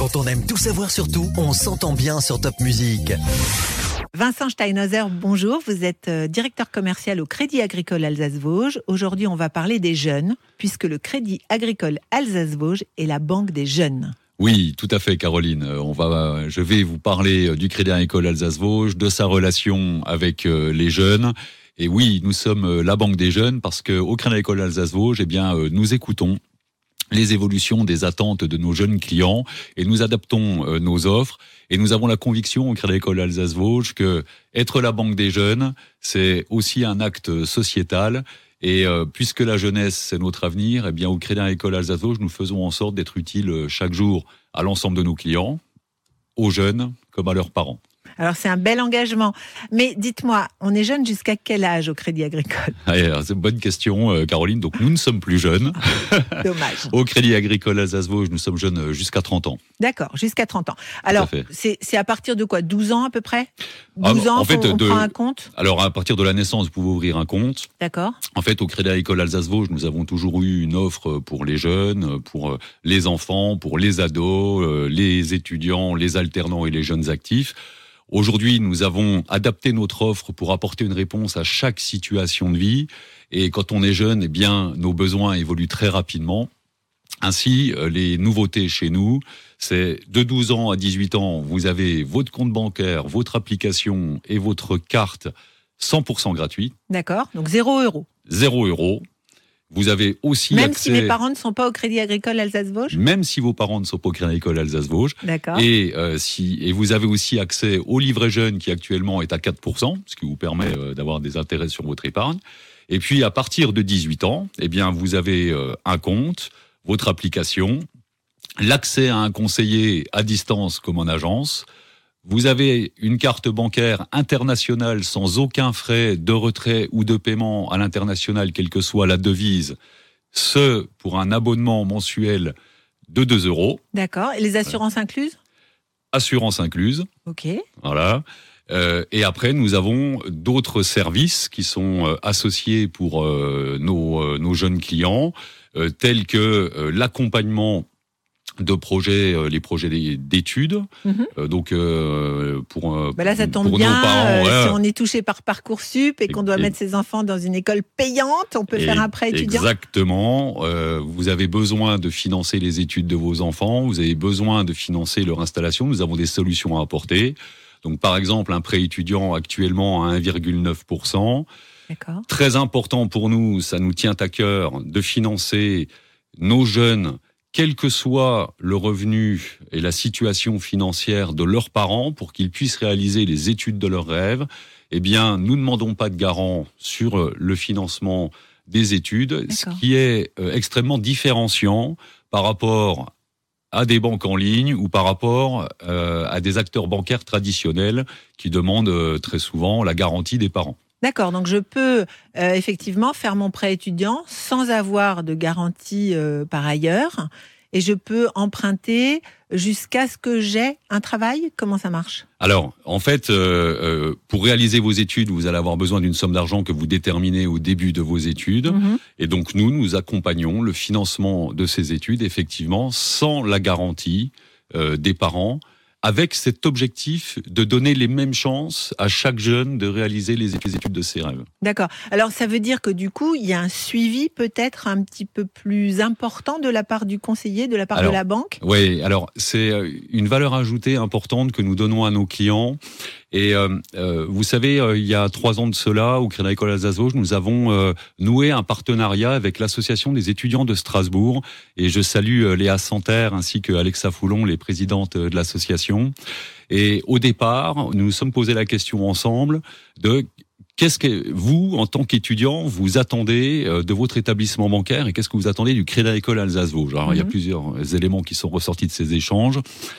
Quand on aime tout savoir sur tout, on s'entend bien sur Top Musique. Vincent Steinhauser, bonjour. Vous êtes directeur commercial au Crédit Agricole Alsace-Vosges. Aujourd'hui, on va parler des jeunes, puisque le Crédit Agricole Alsace-Vosges est la banque des jeunes. Oui, tout à fait, Caroline. Je vais vous parler du Crédit Agricole Alsace-Vosges, de sa relation avec les jeunes. Et oui, nous sommes la banque des jeunes parce qu'au Crédit Agricole Alsace-Vosges, nous écoutons les évolutions des attentes de nos jeunes clients et nous adaptons nos offres. Et nous avons la conviction au Crédit Agricole Alsace-Vosges que être la banque des jeunes, c'est aussi un acte sociétal. Et puisque la jeunesse, c'est notre avenir, au Crédit Agricole Alsace-Vosges, nous faisons en sorte d'être utiles chaque jour à l'ensemble de nos clients, aux jeunes comme à leurs parents. Alors, c'est un bel engagement. Mais dites-moi, on est jeune jusqu'à quel âge au Crédit Agricole ? C'est une bonne question, Caroline. Donc, nous ne sommes plus jeunes. Dommage. Au Crédit Agricole Alsace-Vosges, nous sommes jeunes jusqu'à 30 ans. D'accord, jusqu'à 30 ans. Alors, c'est à partir de quoi ? 12 ans à peu près ? 12 ans, on prend un compte ? Alors, à partir de la naissance, vous pouvez ouvrir un compte. D'accord. En fait, au Crédit Agricole Alsace-Vosges, nous avons toujours eu une offre pour les jeunes, pour les enfants, pour les ados, les étudiants, les alternants et les jeunes actifs. Aujourd'hui, nous avons adapté notre offre pour apporter une réponse à chaque situation de vie. Et quand on est jeune, nos besoins évoluent très rapidement. Ainsi, les nouveautés chez nous, c'est de 12 ans à 18 ans, vous avez votre compte bancaire, votre application et votre carte 100% gratuite. D'accord, donc 0 €. 0 €. Vous avez aussi même accès... si mes parents ne sont pas au Crédit Agricole Alsace-Vosges ? Même si vos parents ne sont pas au Crédit Agricole Alsace-Vosges. D'accord. Et vous avez aussi accès au livret jeune qui actuellement est à 4%, ce qui vous permet d'avoir des intérêts sur votre épargne. Et puis à partir de 18 ans, vous avez un compte, votre application, l'accès à un conseiller à distance comme en agence. Vous avez une carte bancaire internationale sans aucun frais de retrait ou de paiement à l'international, quelle que soit la devise, ce pour un abonnement mensuel de 2 €. D'accord. Et les assurances incluses ? Assurance incluse. Ok. Voilà. Et après, nous avons d'autres services qui sont associés pour nos jeunes clients, tels que l'accompagnement de projets, les projets d'études. Là, ça tombe pour bien. Nos parents, si on est touché par Parcoursup et qu'on doit mettre ses enfants dans une école payante, on peut faire un prêt étudiant. Exactement. Vous avez besoin de financer les études de vos enfants. Vous avez besoin de financer leur installation. Nous avons des solutions à apporter. Donc, par exemple, un prêt étudiant actuellement à 1,9%. D'accord. Très important pour nous, ça nous tient à cœur de financer nos jeunes, quel que soit le revenu et la situation financière de leurs parents, pour qu'ils puissent réaliser les études de leurs rêves. Nous ne demandons pas de garant sur le financement des études, ce qui est extrêmement différenciant par rapport à des banques en ligne ou par rapport à des acteurs bancaires traditionnels qui demandent très souvent la garantie des parents. D'accord, donc je peux effectivement faire mon prêt étudiant sans avoir de garantie par ailleurs et je peux emprunter jusqu'à ce que j'ai un travail. Comment ça marche ? Alors, en fait, pour réaliser vos études, vous allez avoir besoin d'une somme d'argent que vous déterminez au début de vos études. Et donc, nous accompagnons le financement de ces études, effectivement, sans la garantie des parents, avec cet objectif de donner les mêmes chances à chaque jeune de réaliser les études de ses rêves. D'accord. Alors, ça veut dire que du coup, il y a un suivi peut-être un petit peu plus important de la part du conseiller, de la part de la banque ? Oui, alors c'est une valeur ajoutée importante que nous donnons à nos clients. Et vous savez, il y a 3 ans de cela, au Crédit Agricole Alsace-Vosges, nous avons noué un partenariat avec l'Association des étudiants de Strasbourg. Et je salue Léa Santerre ainsi que Alexa Foulon, les présidentes de l'association. Et au départ, nous nous sommes posé la question ensemble de qu'est-ce que vous, en tant qu'étudiant, vous attendez de votre établissement bancaire et qu'est-ce que vous attendez du Crédit Agricole Alsace-Vosges ? Alors, il y a plusieurs éléments qui sont ressortis de ces échanges.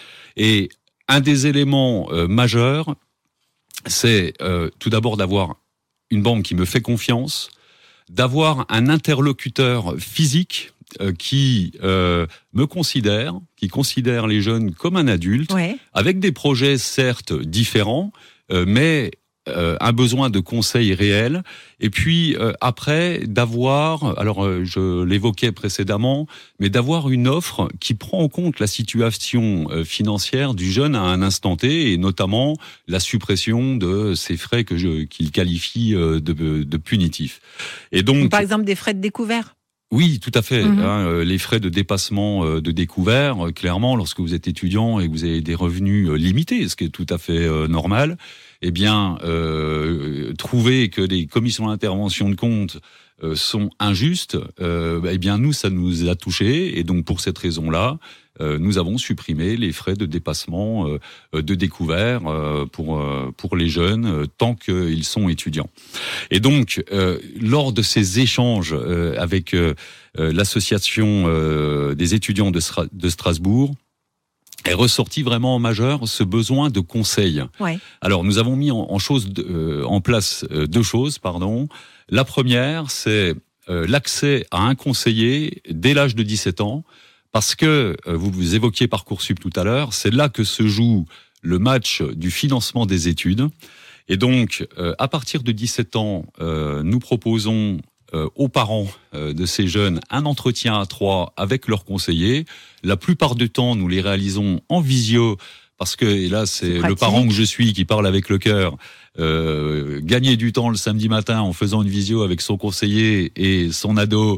Et un des éléments majeurs, c'est tout d'abord d'avoir une banque qui me fait confiance, d'avoir un interlocuteur physique qui me considère, qui considère les jeunes comme un adulte, avec des projets certes différents, mais un besoin de conseil réel, et puis après d'avoir, alors je l'évoquais précédemment, mais d'avoir une offre qui prend en compte la situation financière du jeune à un instant T, et notamment la suppression de ces frais qu'il qualifie de punitifs. Et donc, par exemple, des frais de découvert. Oui, tout à fait. Les frais de dépassement de découvert, clairement, lorsque vous êtes étudiant et que vous avez des revenus limités, ce qui est tout à fait normal, eh bien, trouver que les commissions d'intervention de compte sont injustes, eh bien, nous, ça nous a touchés. Et donc, pour cette raison-là, nous avons supprimé les frais de dépassement de découvert pour les jeunes tant qu'ils sont étudiants. Et donc, lors de ces échanges avec l'association des étudiants de Strasbourg, est ressorti vraiment en majeur ce besoin de conseil. Ouais. Alors, nous avons mis en place deux choses. La première, c'est l'accès à un conseiller dès l'âge de 17 ans, parce que vous évoquiez Parcoursup tout à l'heure, c'est là que se joue le match du financement des études. Et donc, à partir de 17 ans, nous proposons aux parents de ces jeunes un entretien à 3 avec leurs conseillers. La plupart du temps, nous les réalisons en visio, parce que, et là, c'est le parent que je suis qui parle avec le cœur. Gagner du temps le samedi matin en faisant une visio avec son conseiller et son ado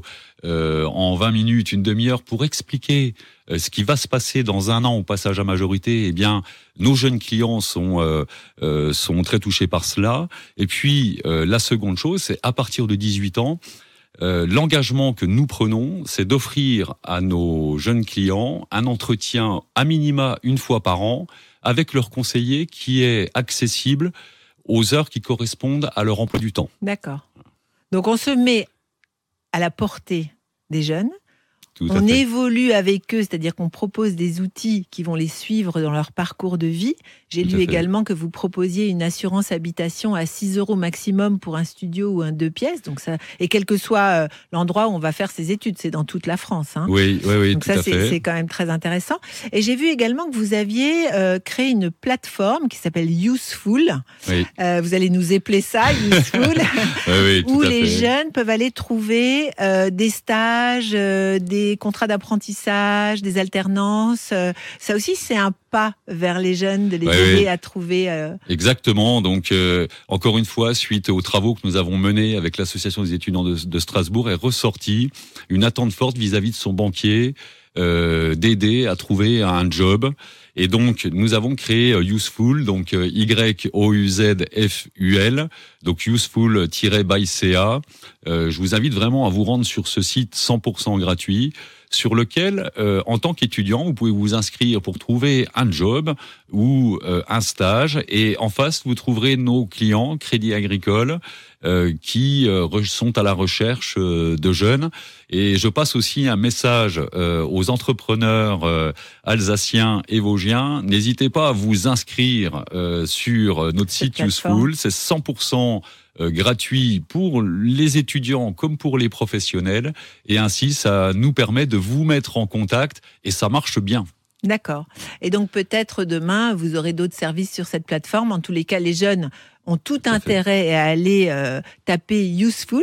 en 20 minutes, une demi-heure, pour expliquer ce qui va se passer dans un an au passage à majorité, eh bien, nos jeunes clients sont très touchés par cela. Et puis, la seconde chose, c'est à partir de 18 ans, l'engagement que nous prenons, c'est d'offrir à nos jeunes clients un entretien à minima une fois par an avec leur conseiller qui est accessible aux heures qui correspondent à leur emploi du temps. D'accord. Donc, on se met à la portée des jeunes. On évolue avec eux, c'est-à-dire qu'on propose des outils qui vont les suivre dans leur parcours de vie. J'ai lu également que vous proposiez une assurance habitation à 6 € maximum pour un studio ou un 2 pièces. Donc ça, et quel que soit l'endroit où on va faire ses études, c'est dans toute la France. Hein. Oui, donc ça, c'est quand même très intéressant. Et j'ai vu également que vous aviez créé une plateforme qui s'appelle Useful. Oui. Vous allez nous épeler ça, Useful, où les jeunes peuvent aller trouver des stages, des contrats d'apprentissage, des alternances. Ça aussi, c'est un pas vers les jeunes, de les aider à trouver... Exactement. Donc, encore une fois, suite aux travaux que nous avons menés avec l'Association des étudiants de Strasbourg, est ressortie une attente forte vis-à-vis de son banquier, d'aider à trouver un job. Et donc, nous avons créé Useful, donc YOUZFUL, donc Useful-by-CA. Je vous invite vraiment à vous rendre sur ce site 100% gratuit, sur lequel, en tant qu'étudiant, vous pouvez vous inscrire pour trouver un job ou un stage. Et en face, vous trouverez nos clients, Crédit Agricole, qui sont à la recherche de jeunes. Et je passe aussi un message aux entrepreneurs alsaciens et vosgiens. N'hésitez pas à vous inscrire sur notre site Useful. C'est 100% gratuit pour les étudiants comme pour les professionnels. Et ainsi, ça nous permet de vous mettre en contact et ça marche bien. D'accord. Et donc peut-être demain, vous aurez d'autres services sur cette plateforme. En tous les cas, les jeunes ont tout intérêt à aller taper Useful,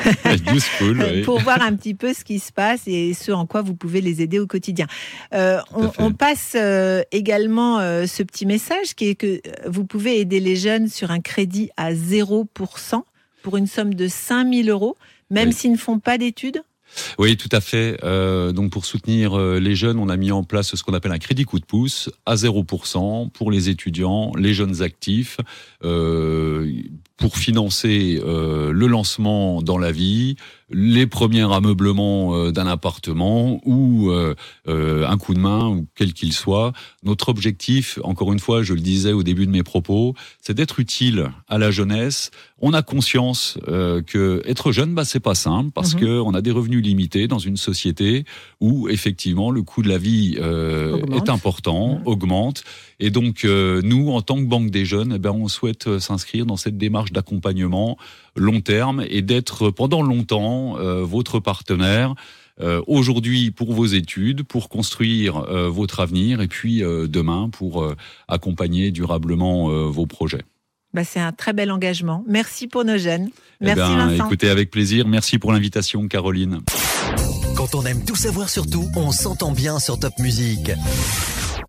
pour voir un petit peu ce qui se passe et ce en quoi vous pouvez les aider au quotidien. On passe également ce petit message qui est que vous pouvez aider les jeunes sur un crédit à 0% pour une somme de 5 000 €, même s'ils ne font pas d'études. Oui, tout à fait. Donc, pour soutenir les jeunes, on a mis en place ce qu'on appelle un crédit coup de pouce à 0% pour les étudiants, les jeunes actifs, pour financer le lancement dans la vie, les premiers ameublements d'un appartement ou un coup de main, ou quel qu'il soit. Notre objectif, encore une fois, je le disais au début de mes propos, c'est d'être utile à la jeunesse. On a conscience que être jeune, c'est pas simple, parce que on a des revenus limités dans une société où effectivement le coût de la vie est important, augmente. Et donc nous, en tant que Banque des Jeunes, on souhaite s'inscrire dans cette démarche d'accompagnement long terme et d'être pendant longtemps votre partenaire. Aujourd'hui pour vos études, pour construire votre avenir, et puis demain pour accompagner durablement vos projets. C'est un très bel engagement. Merci pour nos jeunes. Merci Vincent. Écoutez, avec plaisir. Merci pour l'invitation, Caroline. Quand on aime tout savoir sur tout, on s'entend bien sur Top Music.